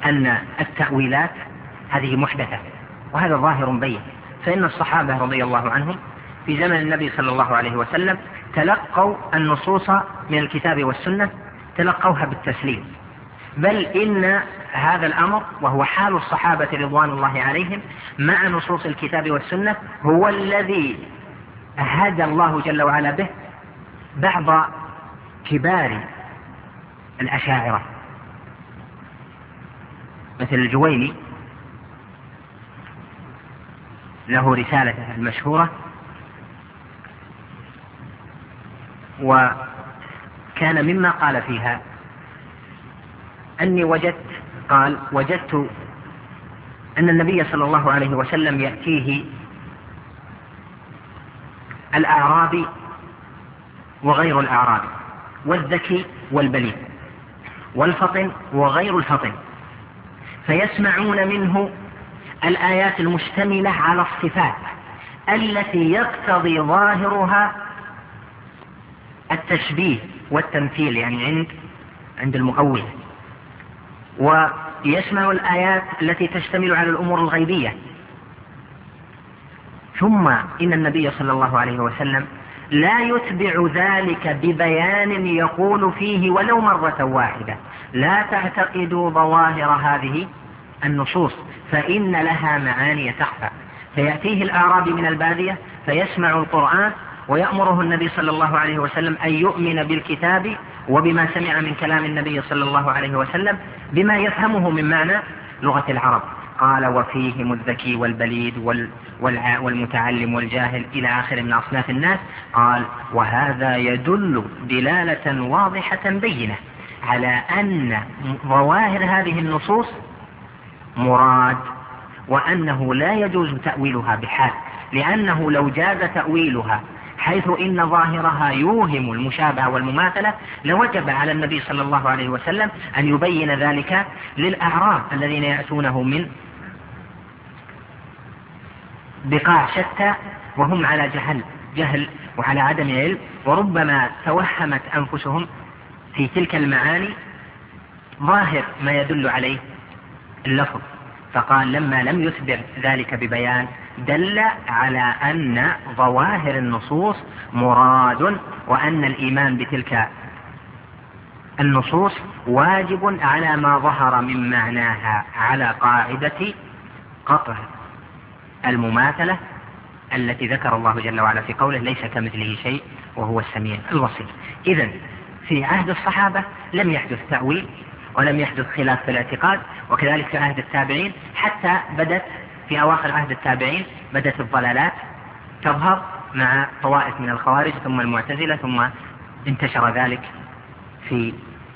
أن التأويلات هذه محدثة، وهذا ظاهر بين. فإن الصحابة رضي الله عنهم في زمن النبي صلى الله عليه وسلم تلقوا النصوص من الكتاب والسنة، تلقوها بالتسليم، بل إن هذا الأمر وهو حال الصحابة رضوان الله عليهم مع نصوص الكتاب والسنة هو الذي هدى الله جل وعلا به بعض كبار الأشاعرة مثل الجويني، له رسالته المشهورة، وكان مما قال فيها أني وجدت أن النبي صلى الله عليه وسلم يأتيه الأعرابي وغير الأعرابي، والذكي والبليد، والفطن وغير الفطن، فيسمعون منه الآيات المشتملة على الصفات التي يقتضي ظاهرها التشبيه والتمثيل، يعني عند المؤول، ويسمع الآيات التي تشتمل على الأمور الغيبية. ثم إن النبي صلى الله عليه وسلم لا يتبع ذلك ببيان يقول فيه ولو مرة واحدة: لا تعتقدوا ظواهر هذه النصوص فإن لها معاني تخفى. فيأتيه الأعرابي من البادية فيسمع القرآن ويأمره النبي صلى الله عليه وسلم أن يؤمن بالكتاب وبما سمع من كلام النبي صلى الله عليه وسلم بما يفهمه من معنى لغة العرب. قال: وفيهم الذكي والبليد والمتعلم والجاهل إلى آخر من أصناف الناس. قال: وهذا يدل دلالة واضحة بينة على أن ظواهر هذه النصوص مراد، وأنه لا يجوز تأويلها بحال، لأنه لو جاز تأويلها حيث إن ظاهرها يوهم المشابهة والمماثلة لوجب على النبي صلى الله عليه وسلم أن يبين ذلك للأعراب الذين يأتونه من بقاع شتى وهم على جهل وعلى عدم علم، وربما توهمت أنفسهم في تلك المعاني ظاهر ما يدل عليه اللفظ. فقال: لما لم يثبت ذلك ببيان دل على أن ظواهر النصوص مراد، وأن الإيمان بتلك النصوص واجب على ما ظهر من معناها، على قاعدة قطع المماثلة التي ذكر الله جل وعلا في قوله: ليس كمثله شيء وهو السميع البصير. إذن في عهد الصحابة لم يحدث تأويل ولم يحدث خلاف في الاعتقاد، وكذلك في عهد التابعين، حتى بدت في أواخر عهد التابعين بدت الضلالات تظهر مع طوائف من الخوارج ثم المعتزلة، ثم انتشر ذلك في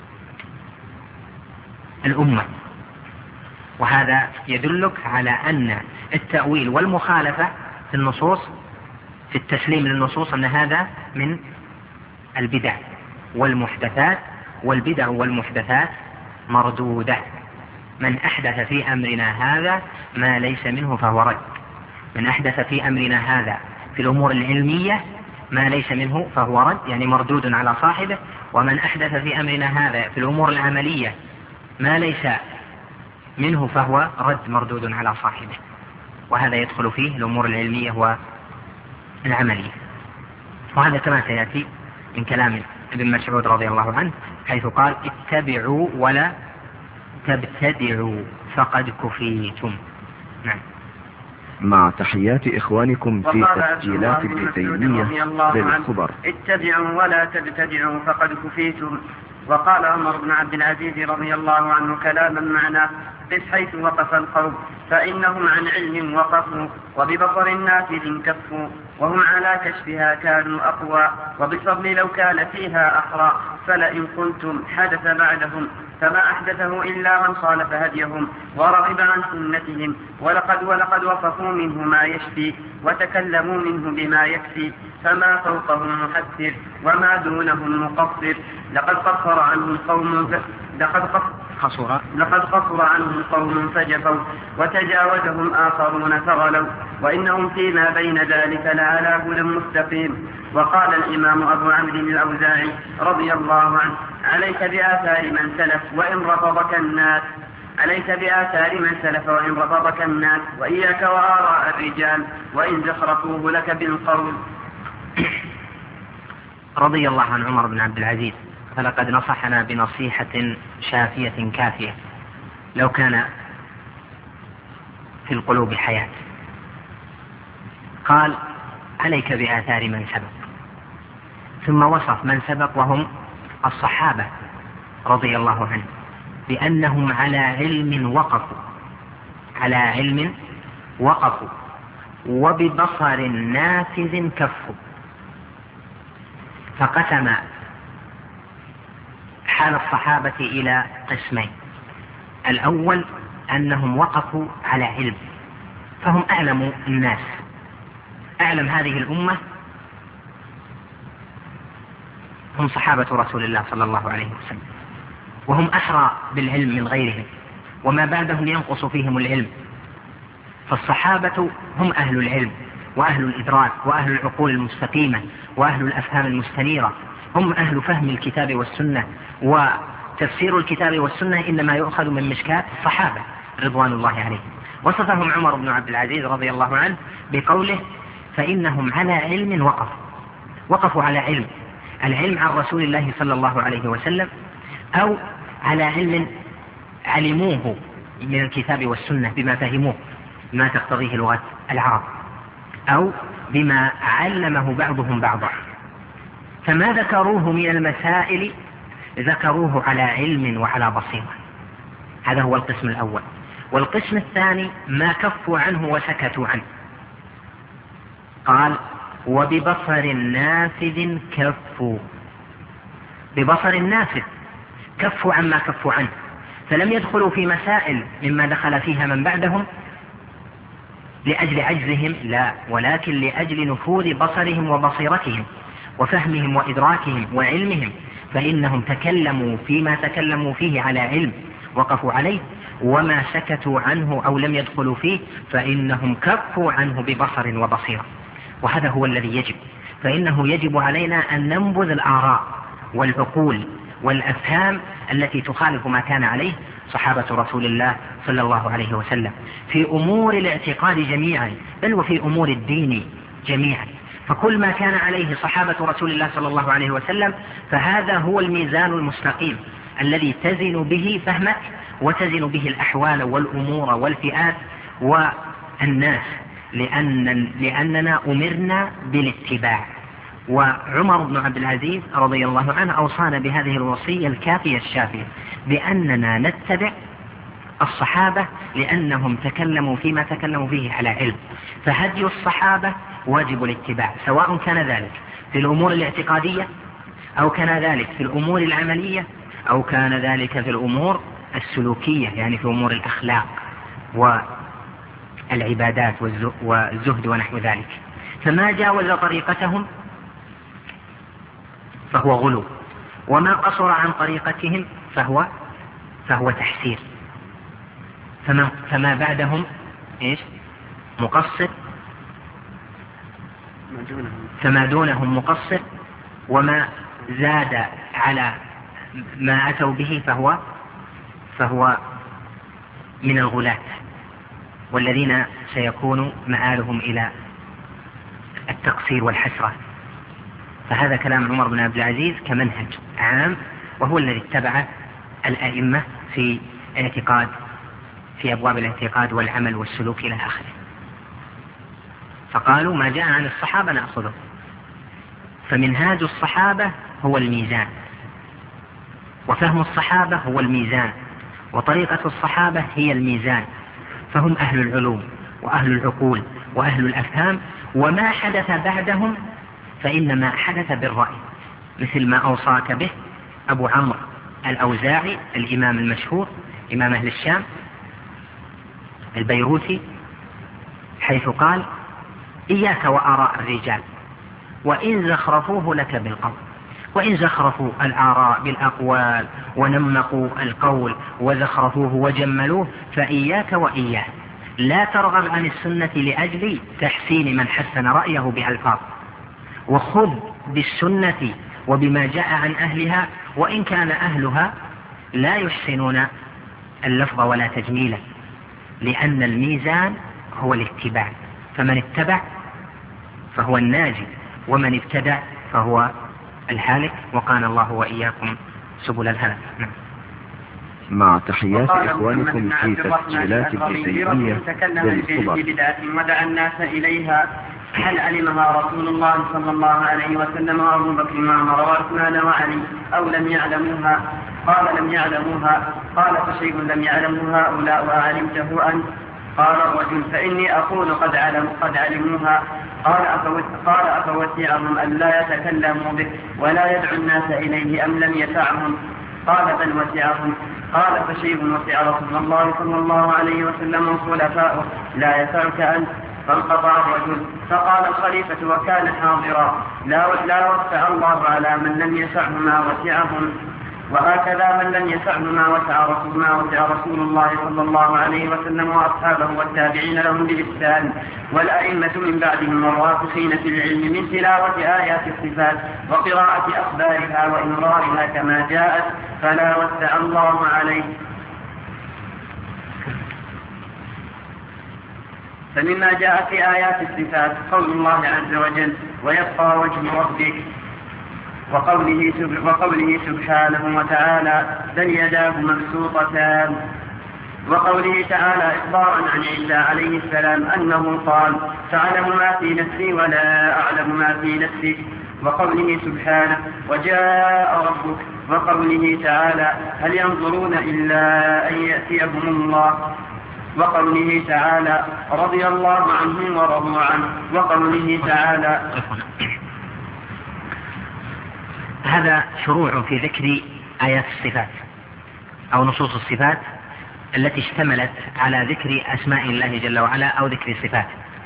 الأمة. وهذا يدلك على أن التأويل والمخالفة في النصوص، في التسليم للنصوص، أن هذا من البدع والمحدثات، والبدع والمحدثات مردودة. من أحدث في أمرنا هذا ما ليس منه فهو رد. من أحدث في أمرنا هذا في الأمور العلمية ما ليس منه فهو رد، يعني مردود على صاحبه. ومن أحدث في أمرنا هذا في الأمور العملية ما ليس منه فهو رد، مردود على صاحبه. وهذا يدخل فيه الأمور العلمية والعملية. وهذا كما سيأتي من كلام ابن مسعود رضي الله عنه، حيث قال: اتبعوا ولا تبتدعوا فقد كفيتم. نعم. مع تحيات إخوانكم في تسجيلات الإتيمية للخبر: اتبعوا ولا تبتدعوا فقد كفيتم. وقال عمر بن عبد العزيز رضي الله عنه كلاما معناه: قف حيث وقف القوم، فإنهم عن علم وقفوا، وببصر نافذ كفوا، وهم على كشفها كانوا أقوى، وبالفضل لو كان فيها أحرى، فلئن قلتم حدث بعدهم فما أحدثه إلا من صالف هديهم ورغب عن سنتهم، ولقد وصفوا منه ما يشفي، وتكلموا منه بما يكفي، فما فوقهم محسر وما دونهم مقصر. لقد قصر عنهم قوم فجفوا، وتجاوزهم آخرون فغلوا، وإنهم فيما بين ذلك لعلى هدى مستقيم. وقال الإمام أبو عمرو الأوزاعي رضي الله عنه: عليك بآثار من سلف وإن رفضك الناس. عليك بآثار من سلف وإن رفضك الناس، وإياك وآراء الرجال وإن زخرفوه لك بالقول. رضي الله عن عمر بن عبد العزيز، فلقد نصحنا بنصيحة شافية كافية لو كان في القلوب حياة. قال: عليك بآثار من سبق، ثم وصف من سبق وهم الصحابة رضي الله عنهم بأنهم على علم وقفوا وببصر نافذ كفوا. فقسم حال الصحابة إلى قسمين: الأول أنهم وقفوا على علم، فهم أعلم الناس، أعلم هذه الأمة هم صحابة رسول الله صلى الله عليه وسلم، وهم أحرى بالعلم من غيرهم، وما بعدهم ينقص فيهم العلم. فالصحابة هم أهل العلم وأهل الإدراك وأهل العقول المستقيمة وأهل الأفهام المستنيرة، هم أهل فهم الكتاب والسنة، وتفسير الكتاب والسنة إنما يؤخذ من مشكاة الصحابة رضوان الله عليهم. وصفهم عمر بن عبد العزيز رضي الله عنه بقوله: فإنهم على علم وقفوا على علم، العلم عن رسول الله صلى الله عليه وسلم، أو على علم علموه من الكتاب والسنة بما فهموه ما تقتضيه لغة العرب، أو بما علمه بعضهم بعضا. فما ذكروه من المسائل ذكروه على علم وعلى بصيرة. هذا هو القسم الأول. والقسم الثاني ما كفوا عنه وسكتوا عنه. قال: وببصر نافذ كفوا. ببصر نافذ كفوا عما كفوا عنه، فلم يدخلوا في مسائل مما دخل فيها من بعدهم لأجل عجزهم، لا، ولكن لأجل نفوذ بصرهم وبصيرتهم وفهمهم وإدراكهم وعلمهم، فإنهم تكلموا فيما تكلموا فيه على علم وقفوا عليه، وما سكتوا عنه أو لم يدخلوا فيه فإنهم كفوا عنه ببصر وبصيرة. وهذا هو الذي يجب، فإنه يجب علينا أن ننبذ الآراء والعقول والأفهام التي تخالف ما كان عليه صحابة رسول الله صلى الله عليه وسلم في أمور الاعتقاد جميعا، بل وفي أمور الدين جميعا. فكل ما كان عليه صحابة رسول الله صلى الله عليه وسلم فهذا هو الميزان المستقيم الذي تزن به فهمك وتزن به الأحوال والأمور والفئات والناس، لأننا أمرنا بالاتباع. وعمر بن عبد العزيز رضي الله عنه أوصانا بهذه الوصية الكافية الشافية بأننا نتبع الصحابة لأنهم تكلموا فيما تكلموا فيه على علم، فهدي الصحابة واجب الاتباع، سواء كان ذلك في الأمور الاعتقادية أو كان ذلك في الأمور العملية أو كان ذلك في الأمور السلوكية، يعني في أمور الأخلاق والعبادات والزهد ونحو ذلك. فما جاوز طريقتهم فهو غلو، وما قصر عن طريقتهم فهو تحسير. فما بعدهم مقصر، فما دونهم مقصر، وما زاد على ما أتوا به فهو من الغلاة، والذين سيكون مآلهم إلى التقصير والحسرة. فهذا كلام عمر بن عبد العزيز كمنهج عام، وهو الذي اتبعه الأئمة في أبواب الاعتقاد والعمل والسلوك إلى آخره. فقالوا ما جاء عن الصحابة نأخذه، فمنهاج الصحابة هو الميزان، وفهم الصحابة هو الميزان، وطريقة الصحابة هي الميزان، فهم أهل العلوم وأهل العقول وأهل الأفهام. وما حدث بعدهم فإنما حدث بالرأي، مثل ما أوصاك به أبو عمرو الأوزاعي الإمام المشهور إمام أهل الشام البيروتي، حيث قال: إياك وآراء الرجال وإن زخرفوه لك بالقول. وإن زخرفوا الآراء بالأقوال ونمقوا القول وزخرفوه وجملوه فإياك وإياه، لا ترغب عن السنة لأجل تحسين من حسن رأيه بألفاظ، وخذ بالسنة وبما جاء عن أهلها وإن كان أهلها لا يحسنون اللفظ ولا تجميلا، لأن الميزان هو الاتباع، فمن اتبع فهو الناجي، ومن ابتدع فهو الهالك، وقال الله وإياكم سبل الهلك. مع تحيات إخوانكم في تسجيلات الحسينية بالصبر. ودعا الناس إليها، هل علمها رسول الله صلى الله عليه وسلم وأبو بكر وعمر وعثمان وعلي أو لم يعلموها؟ قال لم يعلموها. قال فشيء لم يعلمه هؤلاء وأعلمته أنت؟ قال الرجل فإني أقول قد علموها. قال أفوسعهم أن لا يتكلموا به ولا يدعو الناس إليه أم لم يسعهم؟ قال بل وسعهم. قال فشيء وسع رسول الله صلى الله عليه وسلم وخلفاؤه لا يسعك أنت؟ فانقطع الرجل. فقال الخليفة وكان حاضرا لا وسع الله على من لم يسعه ما وسعهم، وهكذا من لم يسعه ما وسع رسول الله صلى الله عليه وسلم وأصحابه والتابعين لهم بإحسان والأئمة من بعدهم والراسخين في العلم من تلاوة آيات الصفات وقراءة أخبارها وإمرارها كما جاءت، فلا وسع الله عليه. فمما جاء في آيات الصفات قول الله عز وجل ويبقى وجه ربك، وقوله سبحانه وتعالى بل يداه مبسوطتان، وقوله تعالى إخبارا عن عيسى عليه السلام أنه قال تعلم ما في نفسي ولا أعلم ما في نفسك، وقوله سبحانه وجاء ربك، وقوله تعالى هل ينظرون إلا أن يأتيهم الله، وقوله تعالى رضي الله عنهم ورضوا عنه، وقوله تعالى. هذا شروع في ذكر آيات الصفات أو نصوص الصفات التي اشتملت على ذكر أسماء الله جل وعلا أو ذكر الصفات.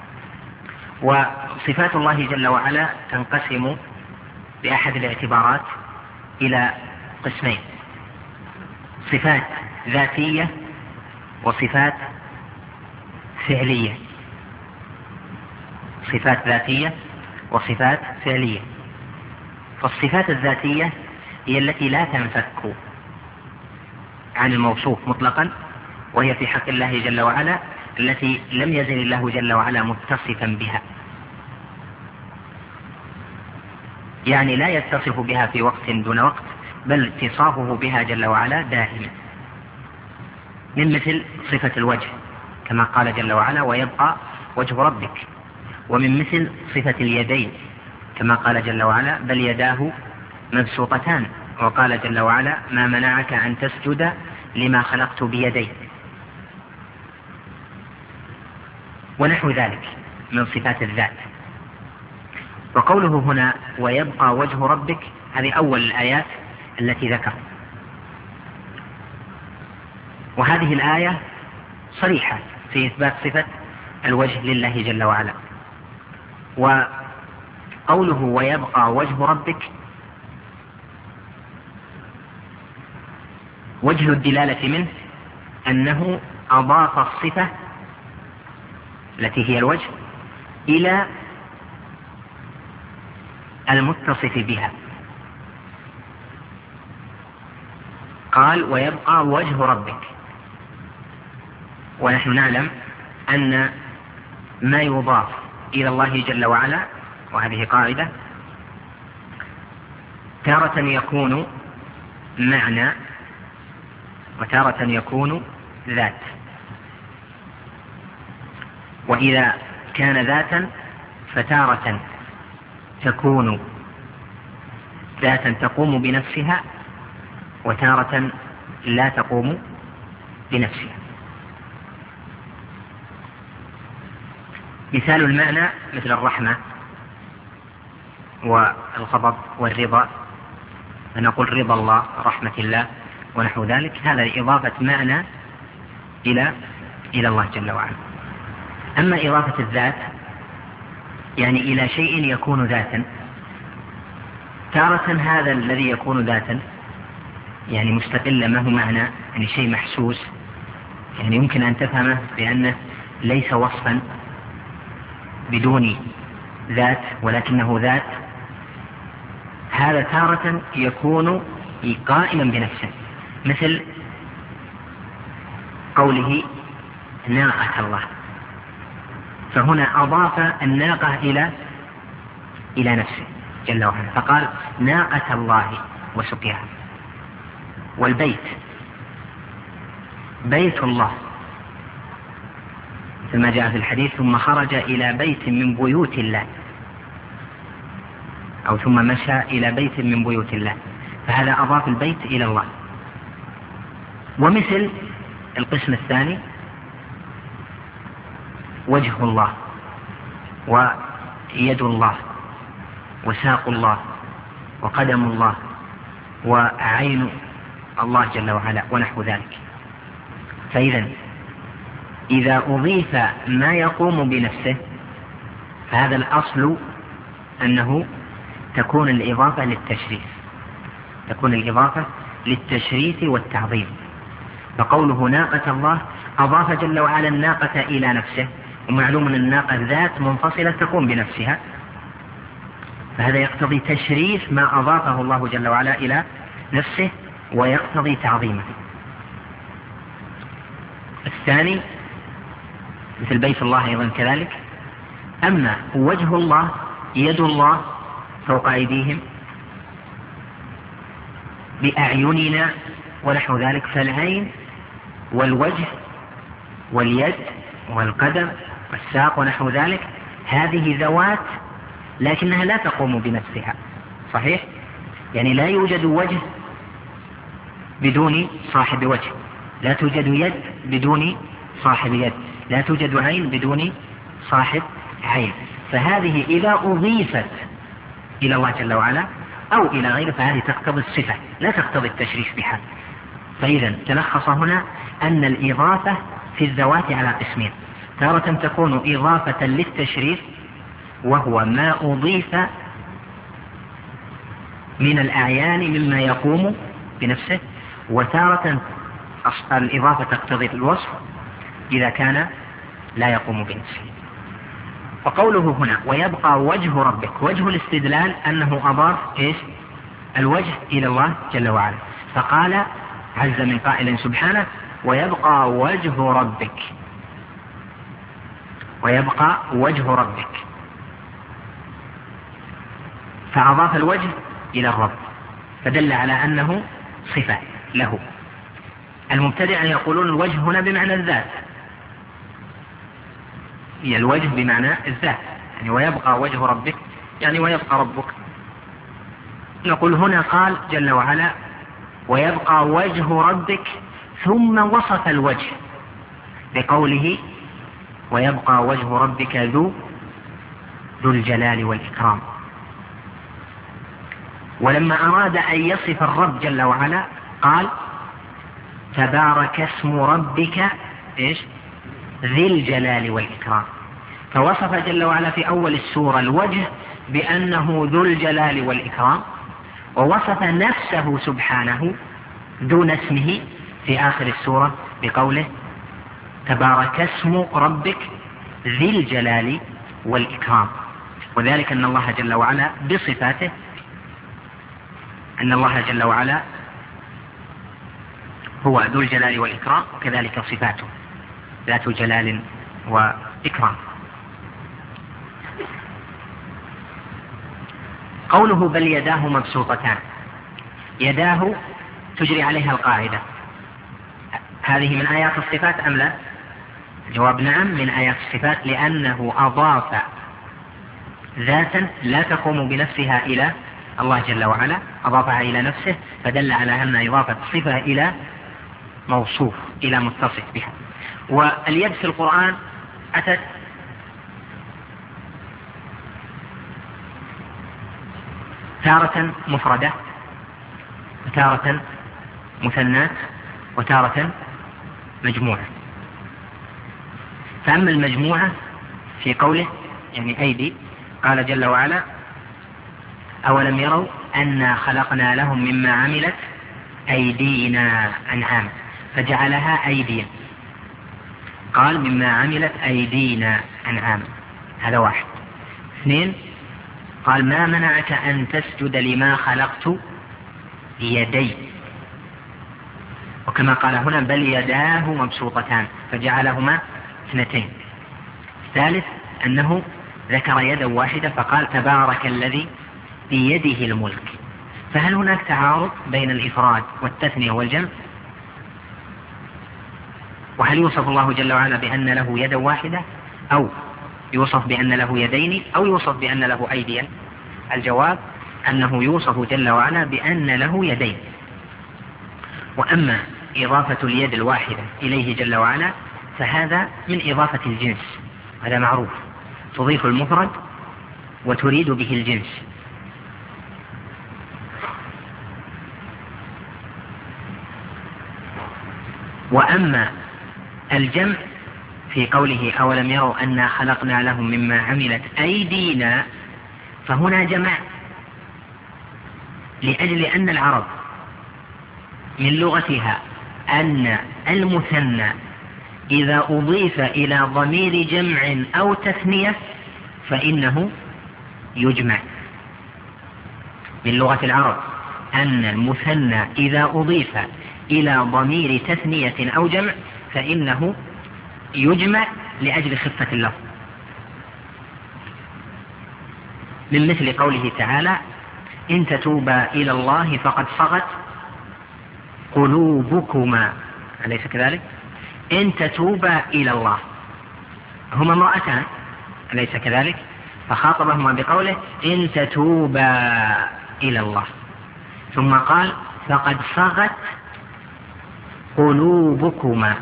وصفات الله جل وعلا تنقسم بأحد الاعتبارات إلى قسمين: صفات ذاتية وصفات فعلية. صفات ذاتية وصفات فعلية. فالصفات الذاتية هي التي لا تنفك عن الموصوف مطلقا، وهي في حق الله جل وعلا التي لم يزل الله جل وعلا متصفا بها، يعني لا يتصف بها في وقت دون وقت، بل اتصافه بها جل وعلا دائما، من مثل صفة الوجه كما قال جل وعلا ويبقى وجه ربك، ومن مثل صفة اليدين كما قال جل وعلا بل يداه مبسوطتان، وقال جل وعلا ما منعك أن تسجد لما خلقت بيدي، ونحو ذلك من صفات الذات. وقوله هنا ويبقى وجه ربك هذه أول الآيات التي ذكر، وهذه الآية صريحة في إثبات صفة الوجه لله جل وعلا. وقوله ويبقى وجه ربك وجه الدلالة منه أنه أضاف الصفة التي هي الوجه إلى المتصف بها، قال ويبقى وجه ربك. ونحن نعلم أن ما يضاف إلى الله جل وعلا، وهذه قاعدة، تارة يكون معنى وتارة يكون ذات، وإذا كان ذاتا فتارة تكون ذاتا تقوم بنفسها، وتارة لا تقوم بنفسها. مثال المعنى مثل الرحمة والغضب والرضا، فنقول رضا الله رحمة الله ونحو ذلك، هذا إضافة معنى إلى الله جل وعلا. أما إضافة الذات يعني إلى شيء يكون ذاتا، تارة هذا الذي يكون ذاتا يعني مستقلا ما هو معنى، يعني شيء محسوس، يعني يمكن أن تفهمه بأنه ليس وصفا بدون ذات ولكنه ذات، هذا تارة يكون قائما بنفسه، مثل قوله ناقة الله، فهنا أضاف الناقة إلى نفسه جل وعلا، فقال ناقة الله وسقياها. والبيت بيت الله كما جاء في الحديث: ثم خرج إلى بيت من بيوت الله، أو ثم مشى إلى بيت من بيوت الله، فهذا أضاف البيت إلى الله. ومثل القسم الثاني وجه الله ويد الله وساق الله وقدم الله وعين الله جل وعلا ونحو ذلك. فإذا إذا أضيف ما يقوم بنفسه فهذا الأصل أنه تكون الإضافة للتشريف والتعظيم. فقوله ناقة الله أضاف جل وعلا الناقة إلى نفسه، ومعلوم أن الناقة ذات منفصلة تقوم بنفسها، فهذا يقتضي تشريف ما أضافه الله جل وعلا إلى نفسه ويقتضي تعظيمه. الثاني مثل بيت الله أيضا كذلك. أما وجه الله يد الله فوق أيديهم بأعيننا ونحو ذلك، فالعين والوجه واليد والقدم والساق ونحو ذلك هذه ذوات لكنها لا تقوم بنفسها، صحيح؟ يعني لا يوجد وجه بدون صاحب وجه، لا توجد يد بدون صاحب يد، لا توجد عين بدون صاحب عين. فهذه إذا أضيفت إلى الله جل وعلا أو إلى غيره فهذه تقتضي الصفة لا تقتضي التشريف بها. فإذا تلخص هنا أن الإضافة في الذوات على قسمين: تارة تكون إضافة للتشريف وهو ما أضيف من الأعيان مما يقوم بنفسه، وتارة الإضافة تقتضي الوصف إذا كان لا يقوم بنفسه. وقوله هنا ويبقى وجه ربك، وجه الاستدلال أنه أضاف الوجه إلى الله جل وعلا، فقال عز من قائل سبحانه ويبقى وجه ربك، ويبقى وجه ربك، فأضاف الوجه إلى الرب فدل على أنه صفة له. المبتدع يقولون الوجه هنا بمعنى الذات، هي الوجه بمعنى الذات، يعني ويبقى وجه ربك يعني ويبقى ربك. نقول هنا قال جل وعلا ويبقى وجه ربك ثم وصف الوجه بقوله ويبقى وجه ربك ذو الجلال والإكرام. ولما أراد أن يصف الرب جل وعلا قال تبارك اسم ربك ذي الجلال والإكرام، فوصف جل وعلا في أول السورة الوجه بأنه ذو الجلال والإكرام، ووصف نفسه سبحانه دون اسمه في آخر السورة بقوله تبارك اسم ربك ذي الجلال والإكرام. وذلك أن الله جل وعلا بصفاته، أن الله جل وعلا هو ذو الجلال والإكرام، وكذلك صفاته ذات جلال وإكرام. قوله بل يداه مبسوطتان، يداه تجري عليها القاعدة، هذه من آيات الصفات أم لا؟ جواب نعم من آيات الصفات، لأنه أضاف ذاتا لا تقوم بنفسها إلى الله جل وعلا، أضافها إلى نفسه، فدل على أن إضافة صفة إلى موصوف إلى متصف بها. واليد في القرآن أتت تارة مفردة وتارة مثنات وتارة مجموعة. فأما المجموعة في قوله يعني أيدي قال جل وعلا أولم يروا أنا خلقنا لهم مما عملت أيدينا أنعام، فجعلها أيديا، قال مما عملت أيدينا أنعام، هذا واحد. اثنين قال ما منعك أن تسجد لما خلقت بيدي، وكما قال هنا بل يداه مبسوطتان فجعلهما اثنتين. الثالث أنه ذكر يدا واحدة فقال تبارك الذي بيده الملك. فهل هناك تعارض بين الإفراد والتثنية والجمع؟ وهل يوصف الله جل وعلا بأن له يدا واحدة أو يوصف بأن له يدين أو يوصف بأن له أيديا؟ الجواب أنه يوصف جل وعلا بأن له يدين. وأما إضافة اليد الواحدة إليه جل وعلا فهذا من إضافة الجنس، هذا معروف، تضيف المفرد وتريد به الجنس. وأما الجمع في قوله أولم يروا أنا خلقنا لهم مما عملت أيدينا فهنا جمع، لأجل أن العرب من لغتها أن المثنى إذا أضيف إلى ضمير جمع أو تثنية فإنه يجمع. من لغة العرب أن المثنى إذا أضيف إلى ضمير تثنية أو جمع فإنه يجمع لأجل خفة اللفظ، من مثل قوله تعالى إن تتوبا إلى الله فقد صغت قلوبكما، أليس كذلك؟ إن تتوبا إلى الله، هما امرأتان أليس كذلك؟ فخاطبهما بقوله إن تتوبا إلى الله، ثم قال فقد صغت قلوبكما.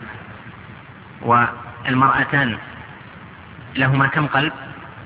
والمرأتان لهما كم قلب؟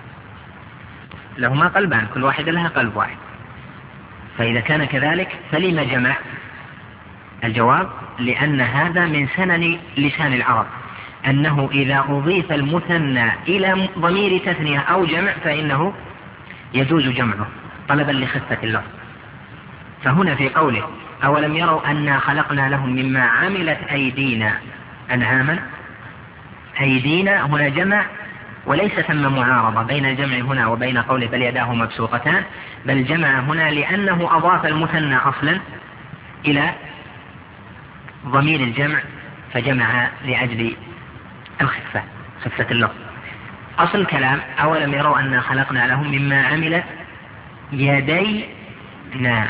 لهما قلبان، كل واحدة لها قلب واحد، فإذا كان كذلك فلما جمع؟ الجواب لأن هذا من سنن لسان العرب أنه إذا أضيف المثنى إلى ضمير تثنية أو جمع فإنه يجوز جمعه طلبا لخفة اللفظ. فهنا في قوله أولم يروا أنا خلقنا لهم مما عملت أيدينا أنعاما، أيدينا هنا جمع وليس ثم معارضة بين الجمع هنا وبين قوله بل يداه مبسوطتان، بل جمع هنا لأنه أضاف المثنى أصلا إلى ضمير الجمع فجمع لأجل الخفة، خفة اللفظ. أصل الكلام أولم يروا أنا خلقنا لهم مما عملت يدينا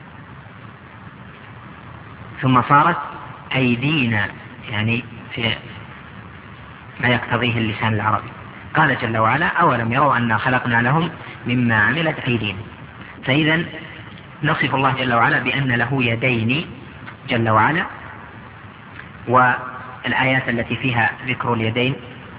ثم صارت أيدينا، يعني في ما يقتضيه اللسان العربي. قال جل وعلا أولم يروا أنا خلقنا لهم مما عملت أيدينا، فإذا نصف الله جل وعلا بأن له يدين جل وعلا، والآيات التي فيها ذكر اليدين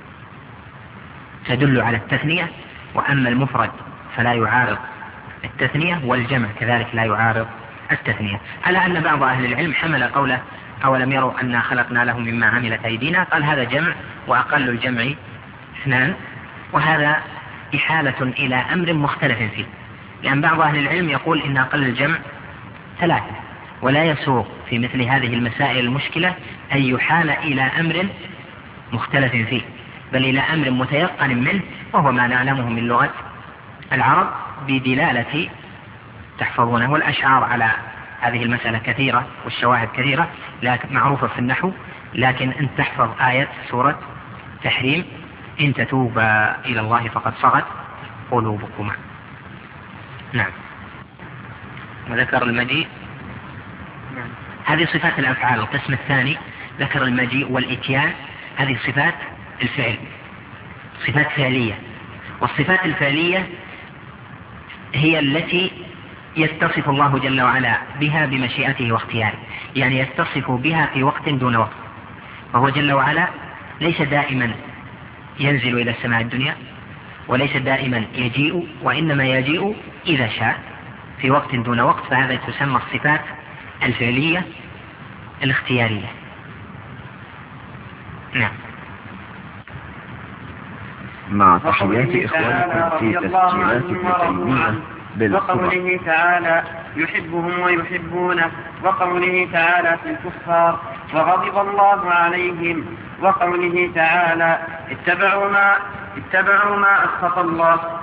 تدل على التثنية، وأما المفرد فلا يعارض التثنية، والجمع كذلك لا يعارض التثنية، على أن بعض أهل العلم حمل قوله أولم يروا أنا خلقنا لهم مما عملت أيدينا قال هذا جمع وأقل الجمع اثنان، وهذا إحالة إلى أمر مختلف فيه، لأن بعض أهل العلم يقول إن أقل الجمع ثلاثة، ولا يسوق في مثل هذه المسائل المشكلة أن يحال إلى أمر مختلف فيه، بل إلى أمر متيقن منه، وهو ما نعلمه من لغة العرب بدلالة تحفظونه. والأشعار على هذه المسألة كثيرة والشواهد كثيرة لكن معروفة في النحو، لكن أن تحفظ آية سورة تحريم إن تتوبا إلى الله فقد صغت قلوبكما. نعم. وذكر المجيء، هذه صفات الأفعال. القسم الثاني ذكر المجيء والإتيان، هذه صفات الفعل، صفات فعلية. والصفات الفعلية هي التي يتصف الله جل وعلا بها بمشيئته واختياره، يعني يتصف بها في وقت دون وقت، وهو جل وعلا ليس دائما ينزل إلى السماء الدنيا، وليس دائما يجيء، وإنما يجيء إذا شاء في وقت دون وقت، فهذا تسمى الصفات الفعلية الاختيارية. نعم. مع تحيات إخوانكم في تسجيلات ابن تيمية وقوله تعالى يحبهم ويحبونه، وقوله تعالى في الكفار وغضب الله عليهم، وقوله تعالى اتبعوا ما أسخط الله،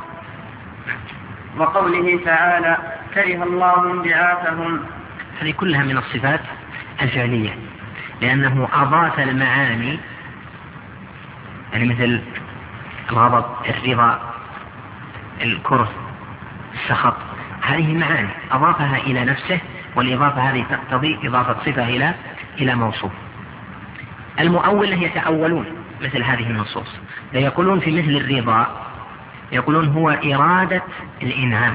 وقوله تعالى كره الله انبعاثهم. هذه كلها من الصفات الفعلية. لأنه أضاف المعاني، يعني مثل الغضب، الرضا، الكره، السخط، هذه المعاني أضافها إلى نفسه، والإضافة هذه تقتضي إضافة صفة إلى موصوف. المؤولة يتأولون مثل هذه النصوص، فيقولون في مثل الرضا يقولون هو إرادة الإنعام،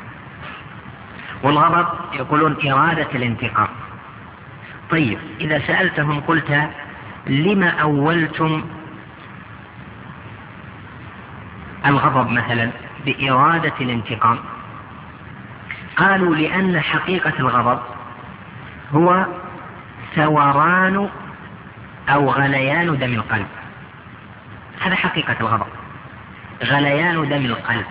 والغضب يقولون إرادة الانتقام. طيب إذا سألتهم قلت لما أولتم الغضب مثلا بإرادة الانتقام؟ قالوا لأن حقيقة الغضب هو ثوران أو غليان دم القلب. هذا حقيقة الغضب، غليان دم القلب،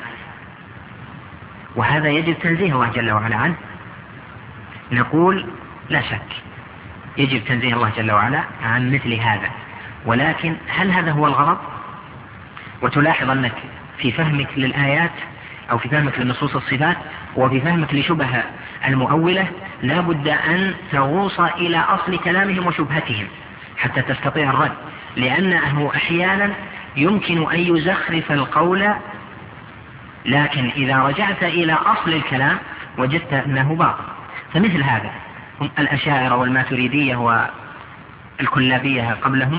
وهذا يجب تنزيه الله جل وعلا عنه. نقول لا شك يجب تنزيه الله جل وعلا عن مثل هذا، ولكن هل هذا هو الغضب؟ وتلاحظ أنك في فهمك للآيات أو في فهمك لنصوص الصفات وفي فهمك لشبه المؤولة لا بد أن تغوص إلى أصل كلامهم وشبهتهم حتى تستطيع الرد، لأنه أحيانا يمكن أن يزخرف القول، لكن إذا رجعت إلى أصل الكلام وجدت أنه باطل. فمثل هذا هم الأشاعرة والماتريدية والكلابية قبلهم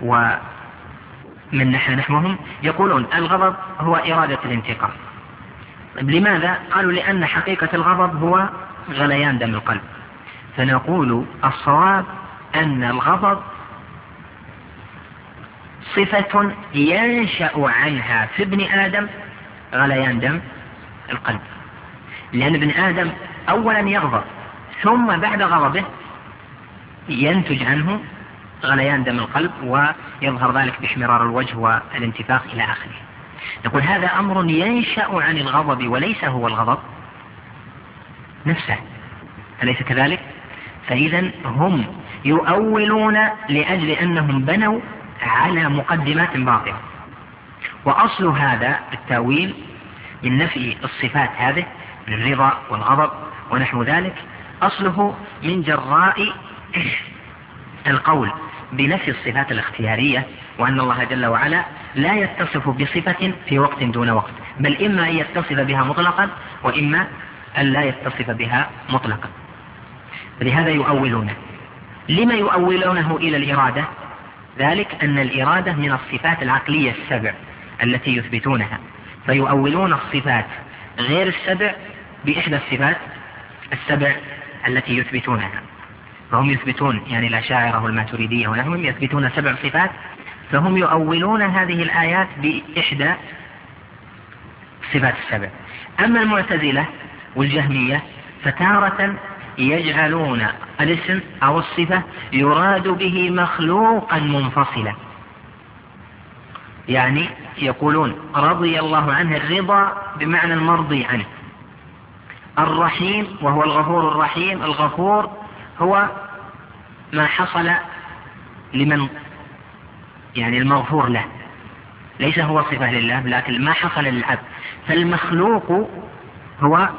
ومن نحوهم يقولون الغضب هو إرادة الانتقام. لماذا؟ قالوا لأن حقيقة الغضب هو غليان دم القلب. فنقول الصواب أن الغضب صفة ينشأ عنها في ابن آدم غليان دم القلب، لأن ابن آدم أولا يغضب ثم بعد غضبه ينتج عنه غليان دم القلب، ويظهر ذلك باحمرار الوجه والانتفاخ إلى آخره. نقول هذا أمر ينشأ عن الغضب وليس هو الغضب نفسه، أليس كذلك؟ فإذا هم يؤولون لأجل أنهم بنوا على مقدمات باطلة، وأصل هذا التأويل من نفي الصفات هذه من الرضا والغضب ونحو ذلك أصله من جراء القول بنفي الصفات الاختيارية، وأن الله جل وعلا لا يتصف بصفة في وقت دون وقت، بل إما أن يتصف بها مطلقا وإما أن لا يتصف بها مطلقا. فلهذا يؤولونه. لما يؤولونه إلى الإرادة؟ ذلك أن الإرادة من الصفات العقلية السبع التي يثبتونها، فيؤولون الصفات غير السبع بإحدى الصفات السبع التي يثبتونها. فهم يثبتون يعني الأشاعرة والماتريدية ونحوهم يثبتون 7 صفات، فهم يؤولون هذه الآيات بإحدى صفات السبع. أما المعتزلة والجهمية فتارة يجعلون الاسم أو الصفة يراد به مخلوقا منفصلا، يعني يقولون رضي الله عنه الرضا بمعنى المرضي عنه، الرحيم وهو الغفور الرحيم، الغفور هو ما حصل لمن يعني المغفور له، ليس هو صفة لله لكن ما حصل للعبد. فالمخلوق هو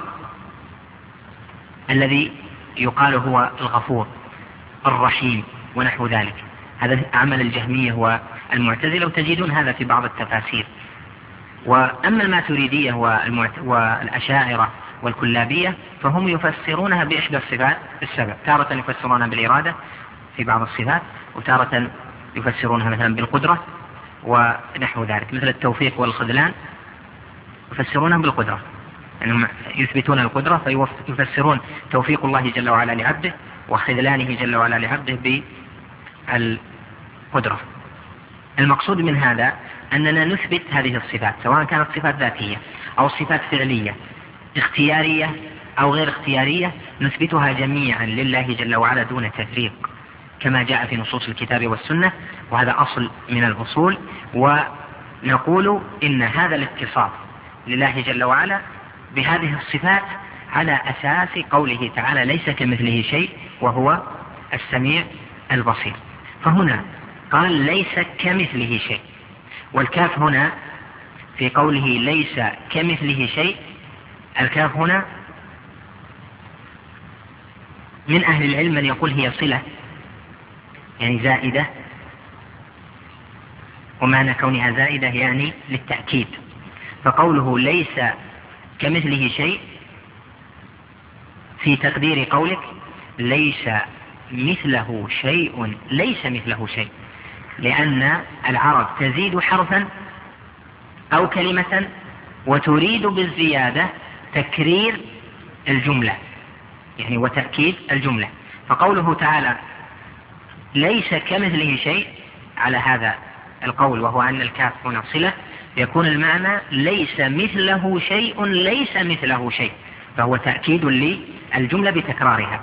الذي يقال هو الغفور الرحيم ونحو ذلك. هذا عمل الجهمية والمعتزلة، وتجدون هذا في بعض التفاسير. وأما الماتريدية والأشاعرة والكلابية فهم يفسرونها بإحدى الصفات السبع، تارة يفسرونها بالإرادة في بعض الصفات، وتارة يفسرونها مثلا بالقدرة ونحو ذلك، مثل التوفيق والخذلان يفسرونها بالقدرة، يعني يثبتون القدرة فيفسرون توفيق الله جل وعلا لعبده وخذلانه جل وعلا لعبده بالقدرة. المقصود من هذا أننا نثبت هذه الصفات سواء كانت صفات ذاتية أو صفات فعلية اختيارية أو غير اختيارية، نثبتها جميعا لله جل وعلا دون تفريق كما جاء في نصوص الكتاب والسنة، وهذا أصل من الأصول. ونقول إن هذا الاتصاف لله جل وعلا بهذه الصفات على أساس قوله تعالى ليس كمثله شيء وهو السميع البصير. فهنا قال ليس كمثله شيء، والكاف هنا في قوله ليس كمثله شيء، الكاف هنا من أهل العلم من يقول هي صلة يعني زائدة، ومعنى كونها زائدة يعني للتأكيد. فقوله ليس كمثله شيء في تقدير قولك ليس مثله شيء، ليس مثله شيء، لأن العرب تزيد حرفا أو كلمة وتريد بالزيادة تكرير الجملة يعني وتأكيد الجملة. فقوله تعالى ليس كمثله شيء على هذا القول، وهو أن الكاف هنا صلة، يكون المعنى ليس مثله شيء، ليس مثله شيء، فهو تأكيد للجملة بتكرارها.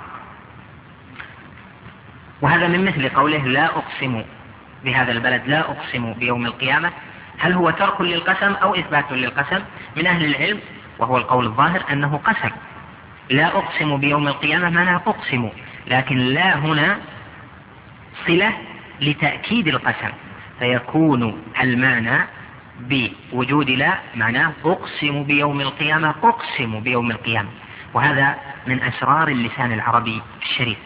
وهذا من مثل قوله لا أقسم بهذا البلد، لا أقسم بيوم القيامة. هل هو ترك للقسم أو إثبات للقسم؟ من أهل العلم وهو القول الظاهر أنه قسم. لا أقسم بيوم القيامة معناه أقسم، لكن لا هنا صلة لتأكيد القسم، فيكون المعنى بوجود لا معناه أقسم بيوم القيامة، أقسم بيوم القيامة. وهذا من أسرار اللسان العربي الشريف.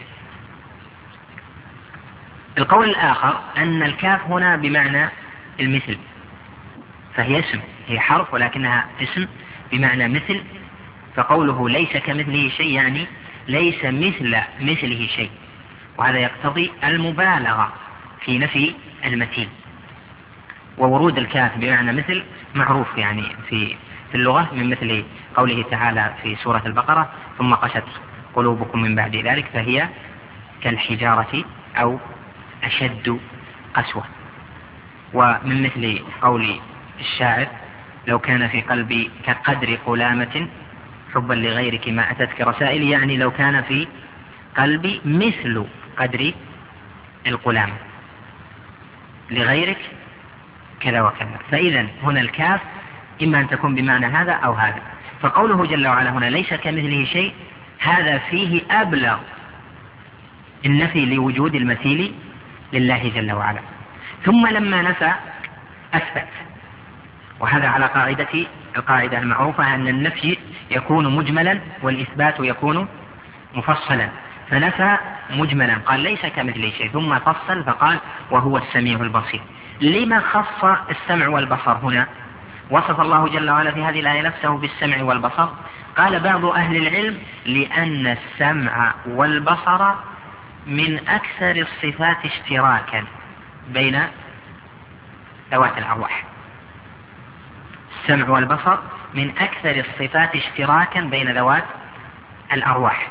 القول الآخر أن الكاف هنا بمعنى المثل، فهي اسم، هي حرف ولكنها اسم بمعنى مثل. فقوله ليس كمثله شيء يعني ليس مثله شيء، وهذا يقتضي المبالغة في نفي المثيل. وورود الكاف بمعنى مثل معروف يعني في اللغة، من مثل قوله تعالى في سورة البقرة ثم قست قلوبكم من بعد ذلك فهي كالحجارة أو أشد قسوة. ومن مثل قول الشاعر لو كان في قلبي كقدر قلامة حبا لغيرك ما أتتك رسائل، يعني لو كان في قلبي مثل قدر القلامة لغيرك كذا وكذا. فإذا هنا الكاف إما أن تكون بمعنى هذا أو هذا. فقوله جل وعلا هنا ليس كمثله شيء، هذا فيه أبلغ النفي لوجود المثيل لله جل وعلا. ثم لما نفى أثبت، وهذا على القاعدة المعروفة أن النفي يكون مجملا والإثبات يكون مفصلا. فنفى مجملا قال ليس كمثله شيء، ثم فصل فقال وهو السميع البصير. لما خص السمع والبصر هنا؟ وصف الله جل وعلا في هذه الآية نفسه بالسمع والبصر. قال بعض أهل العلم لأن السمع والبصر من أكثر الصفات اشتراكا بين ذوات الأرواح. السمع والبصر من أكثر الصفات اشتراكا بين ذوات الأرواح.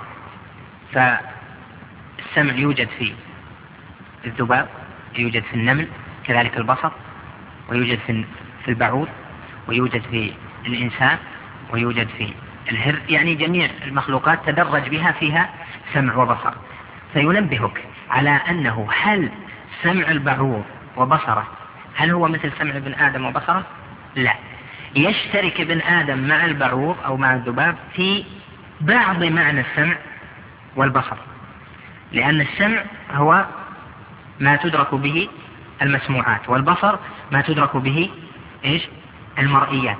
فالسمع يوجد في الذباب، يوجد في النمل، كذلك البصر، ويوجد في البعوض، ويوجد في الإنسان، ويوجد في الهر، يعني جميع المخلوقات تدرج بها فيها سمع وبصر. فينبهك على أنه هل سمع البعوض وبصره هل هو مثل سمع ابن آدم وبصره؟ لا، يشترك ابن آدم مع البعوض أو مع الذباب في بعض معنى السمع والبصر، لأن السمع هو ما تدرك به المسموعات، والبصر ما تدرك به المرئيات.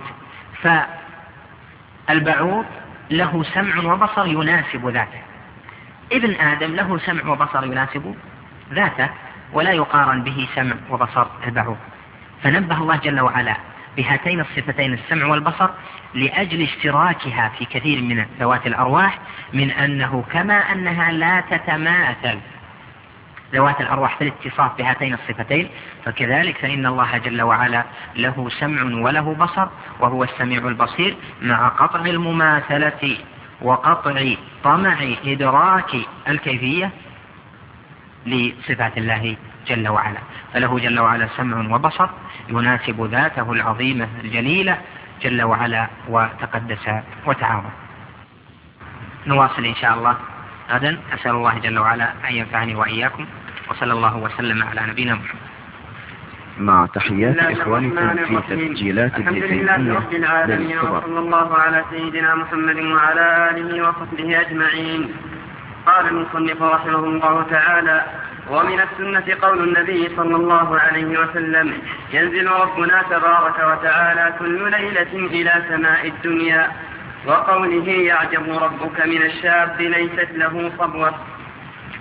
فالبعوض له سمع وبصر يناسب ذاته، ابن آدم له سمع وبصر يناسب ذاته، ولا يقارن به سمع وبصر البعوض. فنبه الله جل وعلا بهاتين الصفتين السمع والبصر لأجل اشتراكها في كثير من ذوات الأرواح، من أنه كما أنها لا تتماثل ذوات الأرواح في الاتصاف بهاتين الصفتين، فكذلك فإن الله جل وعلا له سمع وله بصر وهو السميع البصير، مع قطع المماثلة وقطع طمع إدراك الكيفية لصفات الله جل وعلا. فله جل وعلا سمع وبصر يناسب ذاته العظيمة الجليلة جل وعلا وتقدس وتعاظم. نواصل إن شاء الله غدا. أسأل الله جل وعلا أن ينفعني وإياكم، وصلى الله وسلم على نبينا محمد. مع تحيات إخوانكم في تسجيلات الحمد لله رب العالمين، وصلى الله على سيدنا محمد وعلى آله وصحبه أجمعين. قال المصنف رحمه الله تعالى: ومن السنة قول النبي صلى الله عليه وسلم: ينزل ربنا تبارك وتعالى كل ليلة إلى سماء الدنيا، وقوله: يعجب ربك من الشاب ليست له صبوة.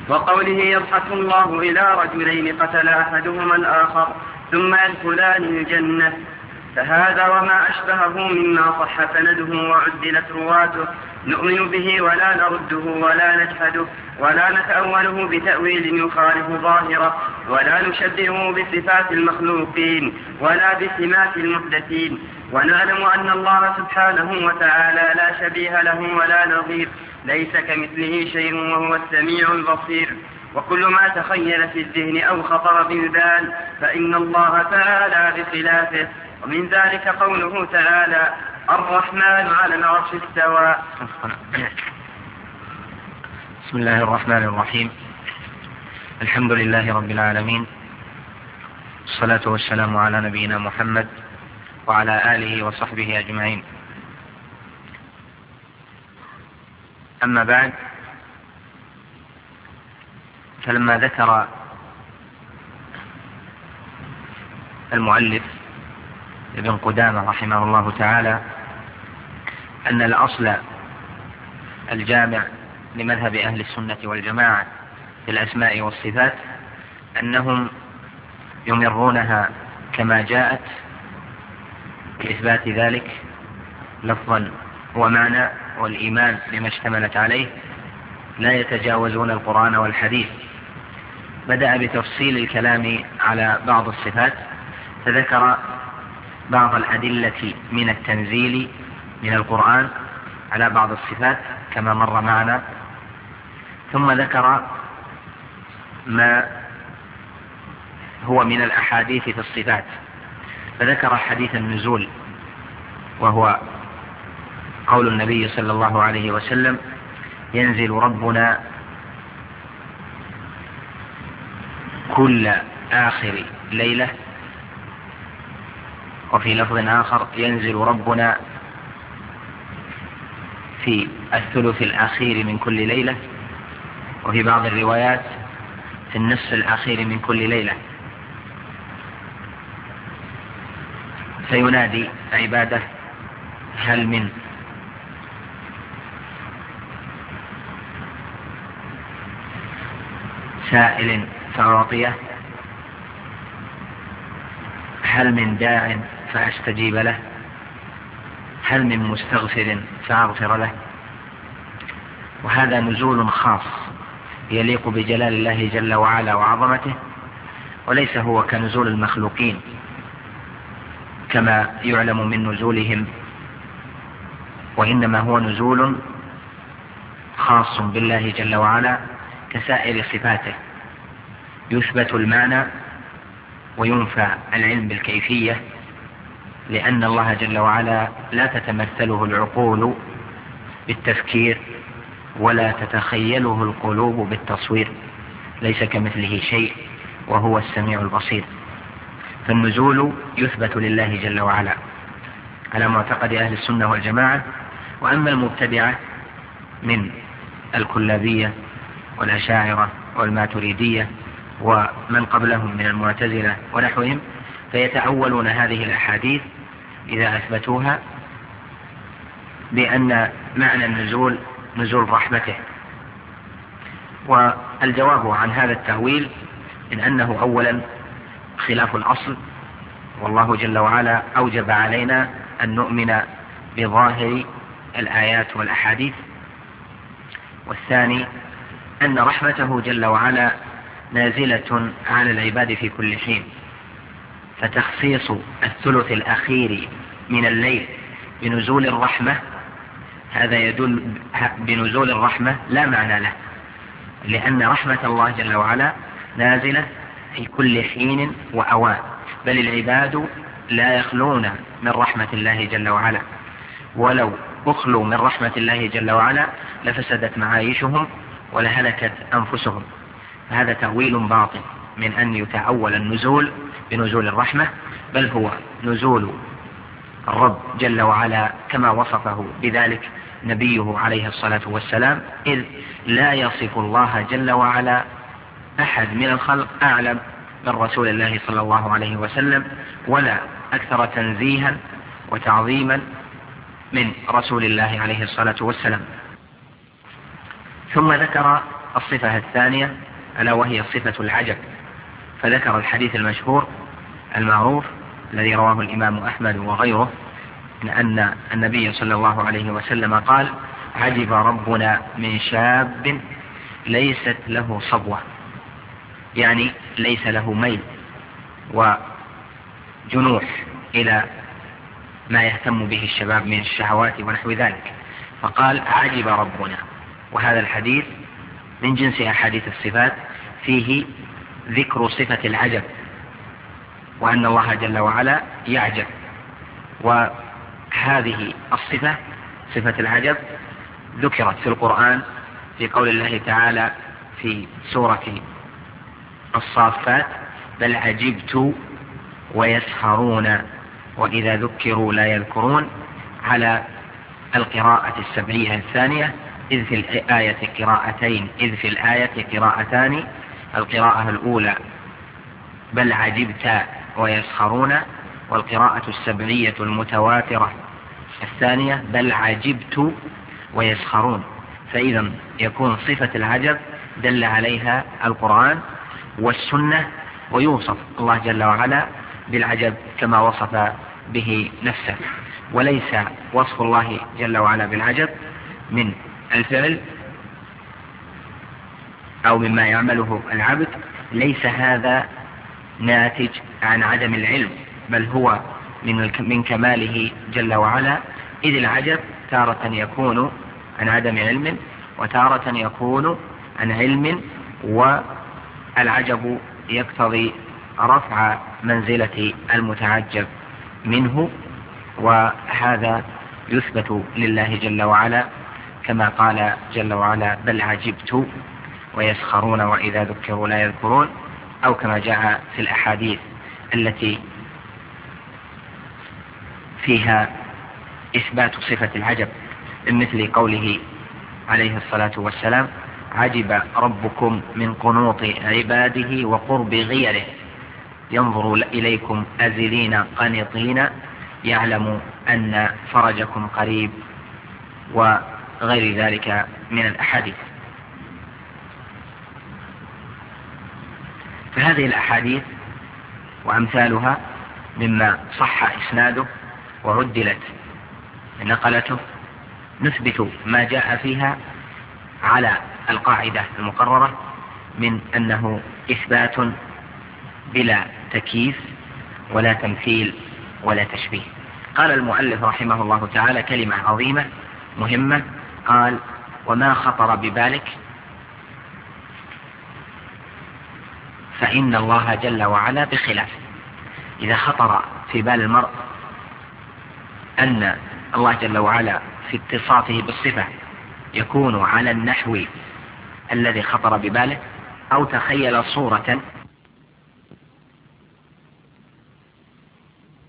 وقوله يبعث الله إلى رجلين قتل أحدهما الآخر ثم يدخلان الجنة، فهذا وما أشبهه مما صح سنده وعدلت رواته نؤمن به ولا نرده ولا نجحده ولا نتأوله بتأويل يخالف ظاهره ولا نشبهه بصفات المخلوقين ولا بسمات المحدثين، ونعلم أن الله سبحانه وتعالى لا شبيه له ولا نظير، ليس كمثله شيء وهو السميع البصير. وكل ما تخيل في الذهن أو خطر بالبال فإن الله تعالى بخلافه، ومن ذلك قوله تعالى الرحمن على العرش استوى. بسم الله الرحمن الرحيم، الحمد لله رب العالمين، الصلاة والسلام على نبينا محمد وعلى آله وصحبه أجمعين. أما بعد، فلما ذكر المؤلف ابن قدامة رحمه الله تعالى أن الأصل الجامع لمذهب أهل السنة والجماعة في الأسماء والصفات أنهم يمرونها كما جاءت لإثبات ذلك لفظا ومعنى، والإيمان بما اشتملت عليه، لا يتجاوزون القرآن والحديث. بدأ بتفصيل الكلام على بعض الصفات، فذكر بعض الأدلة من التنزيل من القرآن على بعض الصفات كما مر معنا، ثم ذكر ما هو من الأحاديث في الصفات، فذكر حديث النزول وهو قول النبي صلى الله عليه وسلم ينزل ربنا كل آخر ليلة، وفي لفظ آخر ينزل ربنا في الثلث الأخير من كل ليلة، وفي بعض الروايات في النصف الأخير من كل ليلة، فينادي عباده هل من سائل فأعطيه، هل من داع فأستجيب له، هل من مستغفر فأغفر له. وهذا نزول خاص يليق بجلال الله جل وعلا وعظمته، وليس هو كنزول المخلوقين كما يعلم من نزولهم، وإنما هو نزول خاص بالله جل وعلا كسائر صفاته، يثبت المعنى وينفى العلم بالكيفية، لأن الله جل وعلا لا تتمثله العقول بالتفكير ولا تتخيله القلوب بالتصوير، ليس كمثله شيء وهو السميع البصير. فالنزول يثبت لله جل وعلا على معتقد أهل السنة والجماعة. وأما المبتدعة من الكلابية والأشاعرة والماتريدية ومن قبلهم من المعتزلة ونحوهم، فيتأولون هذه الأحاديث إذا أثبتوها بأن معنى النزول نزول رحمته. والجواب عن هذا التأويل إن أنه أولا خلاف الأصل، والله جل وعلا أوجب علينا أن نؤمن بظاهر الآيات والأحاديث. والثاني أن رحمته جل وعلا نازلة على العباد في كل حين، فتخصيص الثلث الأخير من الليل بنزول الرحمة هذا يدل بنزول الرحمة لا معنى له، لأن رحمة الله جل وعلا نازلة في كل حين وأوان، بل العباد لا يخلون من رحمة الله جل وعلا، ولو أخلوا من رحمة الله جل وعلا لفسدت معايشهم ولهلكت أنفسهم. فهذا تأويل باطل من أن يتأول النزول بنزول الرحمة، بل هو نزول الرب جل وعلا كما وصفه بذلك نبيه عليه الصلاة والسلام، إذ لا يصف الله جل وعلا أحد من الخلق أعلم من رسول الله صلى الله عليه وسلم، ولا أكثر تنزيها وتعظيما من رسول الله عليه الصلاة والسلام. ثم ذكر الصفة الثانية ألا وهي صفة العجب، فذكر الحديث المشهور المعروف الذي رواه الإمام أحمد وغيره من أن النبي صلى الله عليه وسلم قال: عجب ربنا من شاب ليست له صبوة، يعني ليس له ميل وجنوح إلى ما يهتم به الشباب من الشهوات ونحو ذلك، فقال: عجب ربنا. وهذا الحديث من جنس أحاديث الصفات، فيه ذكر صفة العجب، وأن الله جل وعلا يعجب. وهذه الصفة، صفة العجب، ذكرت في القرآن في قول الله تعالى في سورة الصافات: بل عجبت ويسخرون وإذا ذكروا لا يذكرون، على القراءة السبعية الثانية، إذ في الآية قراءتين، إذ في الآية قراءتان. القراءة الأولى بل عجبت ويسخرون، والقراءة السبعية المتواترة الثانية بل عجبت ويسخرون. فإذا يكون صفة العجب دل عليها القرآن والسنة، ويوصف الله جل وعلا بالعجب كما وصف به نفسه، وليس وصف الله جل وعلا بالعجب من الفعل أو مما يعمله العبد، ليس هذا ناتج عن عدم العلم، بل هو من كماله جل وعلا، إذ العجب تارة يكون عن عدم علم وتارة يكون عن علم، والعجب يقتضي رفع منزلة المتعجب منه، وهذا يثبت لله جل وعلا كما قال جل وعلا: بل عجبت ويسخرون وإذا ذكروا لا يذكرون، أو كما جاء في الأحاديث التي فيها إثبات صفة العجب، مثل قوله عليه الصلاة والسلام: عجب ربكم من قنوط عباده وقرب غيره، ينظر إليكم أزلين قنطين، يعلم أن فرجكم قريب، وغير ذلك من الأحاديث. فهذه الأحاديث وأمثالها مما صح إسناده وعدلت نقلته، نثبت ما جاء فيها على القاعدة المقررة من أنه إثبات بلا تكييف ولا تمثيل ولا تشبيه. قال المؤلف رحمه الله تعالى كلمة عظيمة مهمة، قال: وما خطر ببالك فإن الله جل وعلا بخلافه. إذا خطر في بال المرء أن الله جل وعلا في اتصافه بالصفة يكون على النحو الذي خطر بباله، أو تخيل صورة